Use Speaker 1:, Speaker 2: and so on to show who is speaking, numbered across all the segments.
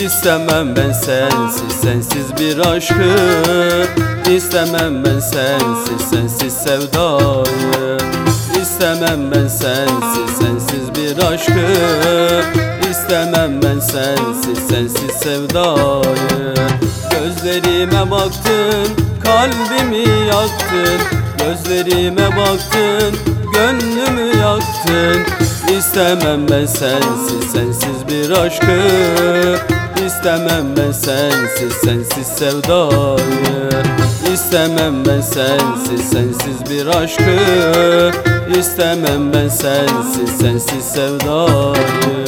Speaker 1: İstemem ben sensiz, sensiz bir aşkı. İstemem ben sensiz, sensiz sevdayı. İstemem ben sensiz, sensiz bir aşkı. İstemem ben sensiz, sensiz sevdayı. Gözlerime baktın, kalbimi yaktın. Gözlerime baktın, gönlümü yaktın. İstemem ben sensiz, sensiz bir aşkı. İstemem ben sensiz, sensiz sevdayı. İstemem ben sensiz, sensiz bir aşkı. İstemem ben sensiz, sensiz sevdayı.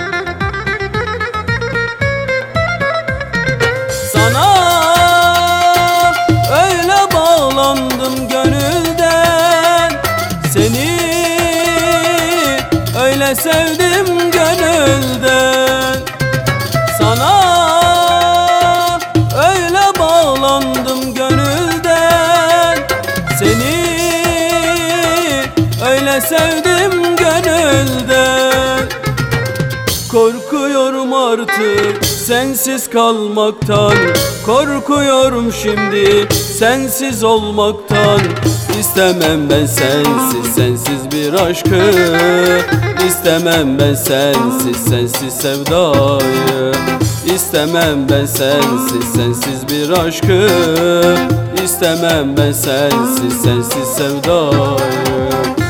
Speaker 1: Sana öyle bağlandım gönülden, seni öyle sevdim gönülden. Sana öyle bağlandım gönülden, seni öyle sevdim gönülden. Korkuyorum artık sensiz kalmaktan. Korkuyorum şimdi sensiz olmaktan. İstemem ben sensiz, sensiz bir aşkı. İstemem ben sensiz, sensiz sevdayı. İstemem ben sensiz, sensiz bir aşkı. İstemem ben sensiz, sensiz sevdayı.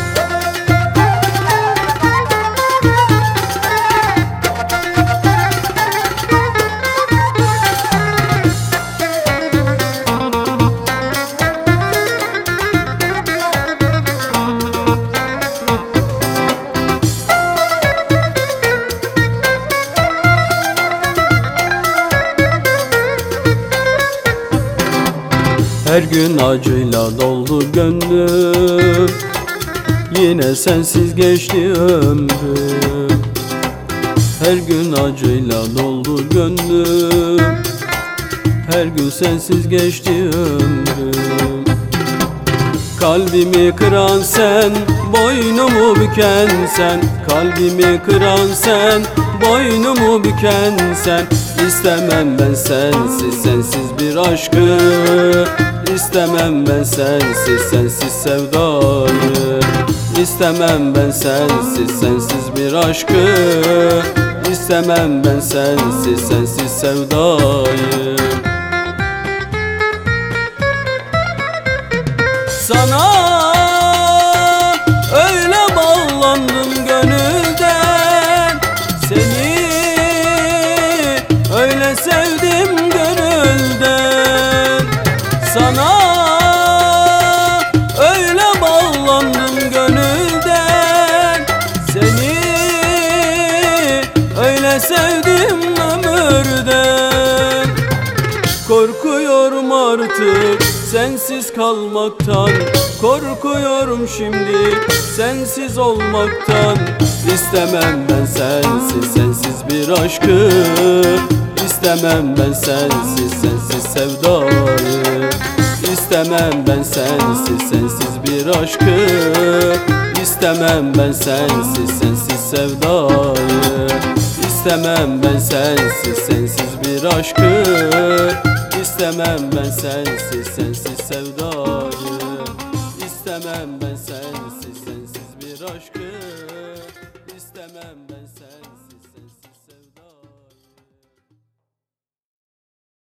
Speaker 1: Her gün acıyla doldu gönlüm, yine sensiz geçti ömrüm. Her gün acıyla doldu gönlüm, her gün sensiz geçti ömrüm. Kalbimi kıran sen, boynumu büken sen. Kalbimi kıran sen, boynumu büken sen. İstemem ben sensiz, sensiz bir aşkı. İstemem ben sensiz, sensiz sevdayı. İstemem ben sensiz, sensiz bir aşkı. İstemem ben sensiz, sensiz sevdayı. Sana öyle bağlandım gönülden, seni öyle sevdim gönülden. Sana öyle bağlandım gönülden, seni öyle sevdim ömürden. Korkuyorum artık sensiz kalmaktan. Korkuyorum şimdi sensiz olmaktan. İstemem ben sensiz, sensiz bir aşkı. İstemem ben sensiz, sensiz sevdayı. İstemem ben sensiz, sensiz bir aşkı. İstemem ben sensiz, sensiz sevdayı. İstemem ben sensiz, sensiz bir aşkı. İstemem ben sensiz, sensiz sevdayı. İstemem ben sensiz, sensiz bir aşkı. İstemem ben